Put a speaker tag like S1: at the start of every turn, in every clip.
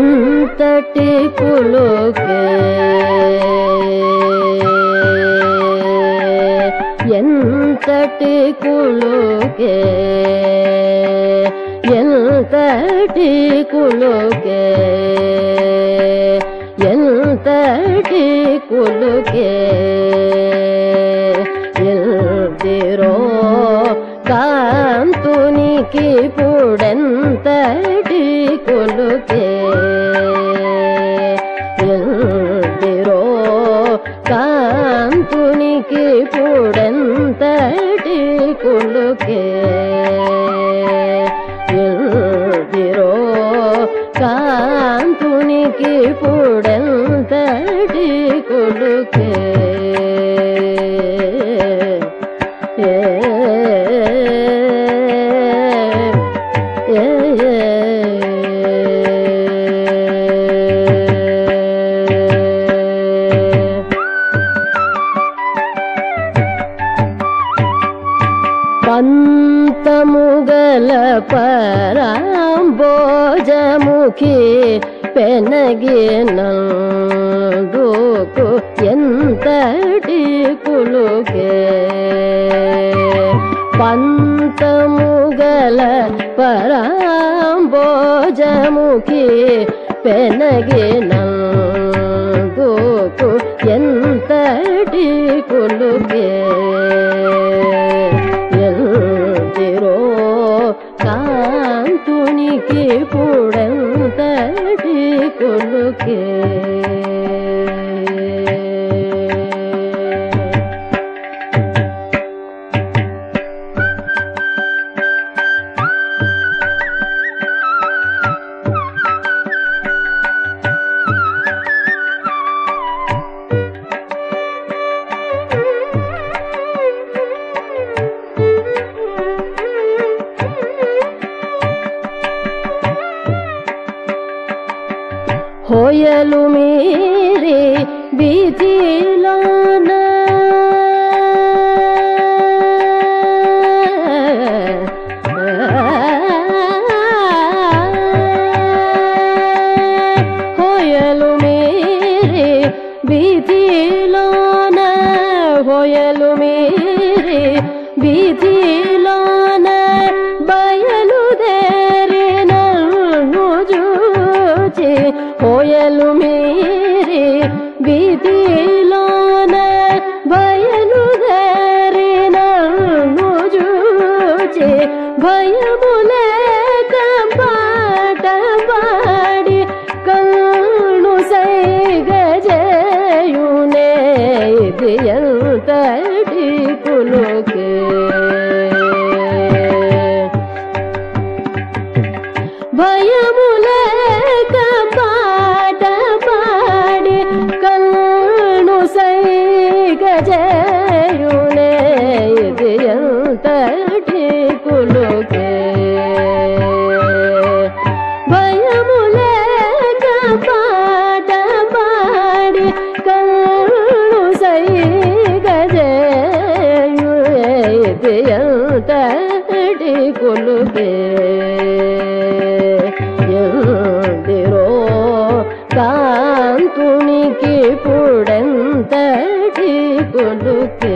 S1: ఎంతటి కులుకే ఎంతటి కులుకే ఎంతటి కులుకే ఎంతటి కులుకే ఎల్దిరో కాంతునికి పుడెంతటి కులుకే ఎల్దిరో కాంతునికి పుడెంతటి కులుకే ఎల్దిరో కాంతునికి పుడెంతటి కులుకే పంతముగల పరాంబోజముఖి పెనగినందుకు ఎంతటి కులుకే పంతముగల పరాంబోజముఖి పెనగినందుకు ఎంతటి కులుకే ఎల్దిరో కాంతునికి పుడెంతటి కులుకే హోయలు మీరి వీధిలోన హోయలు మీరి వీధిలోన హోయలు మీరి వీధిలోన బయలుదేరిన చూచి హోయలు మీరి వీధిలోన బయలుదేరిన చూచి భయములేక పాట పాడి కన్ను సైగజేయునే ఇది ఎంతటి కులుకే భయములేక పాట పాడి కన్ను సైగజేయునే ఇది ఎంతటి కులుకే భయములేక పాట పాడి కన్ను సైగజేయునే ఇది ఎంతటి కులుకే ఎల్దిరో కాంతునికి పుడెంతటి కులుకే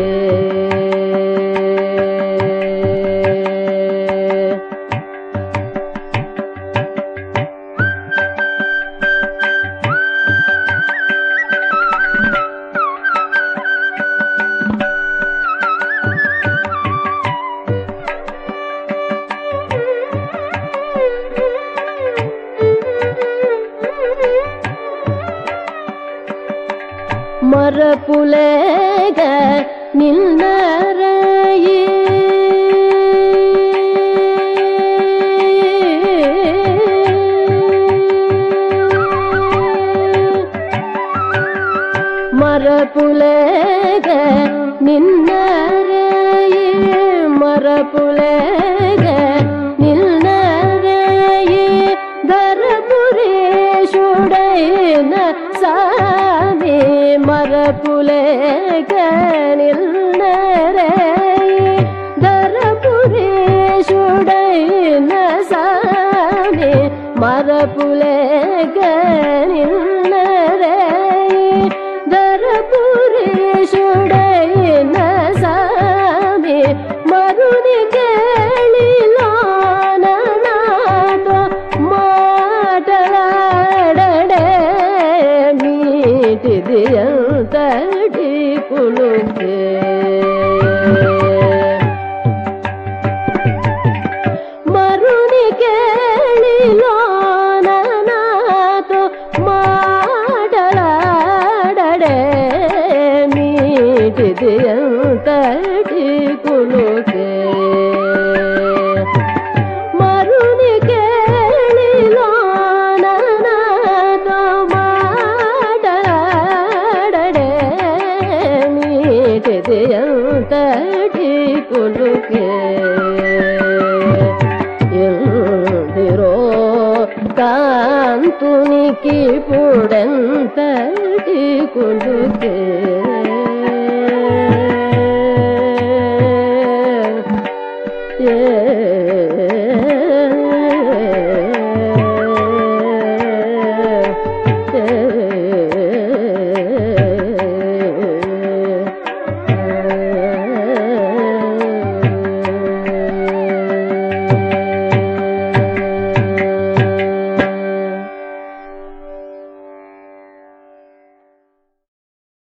S1: మరపులేగ నిన్నరయి మరపులేగ నిన్నరయి మరపులేగ నిన్నరయి ధరపురేషుడైన సామి మరపులేగ నిన్నరయి ధరపురేషుడైన సామి మరపులేక నిన్నరే ధరపురీషుడైన సామి మరుని కేళిలోన నాతో మాటలాడడే మీటిది అంతటి కులుకే మరుని కేళిలోన నాతో మాటలాడడే మీటిది అంతటి కులుకే మరుని కేళిలోన నాతో మాటలాడడే మీటిది అంతటి కులుకే ఎందిరో కాంతునికి పుడంతటి కులుకే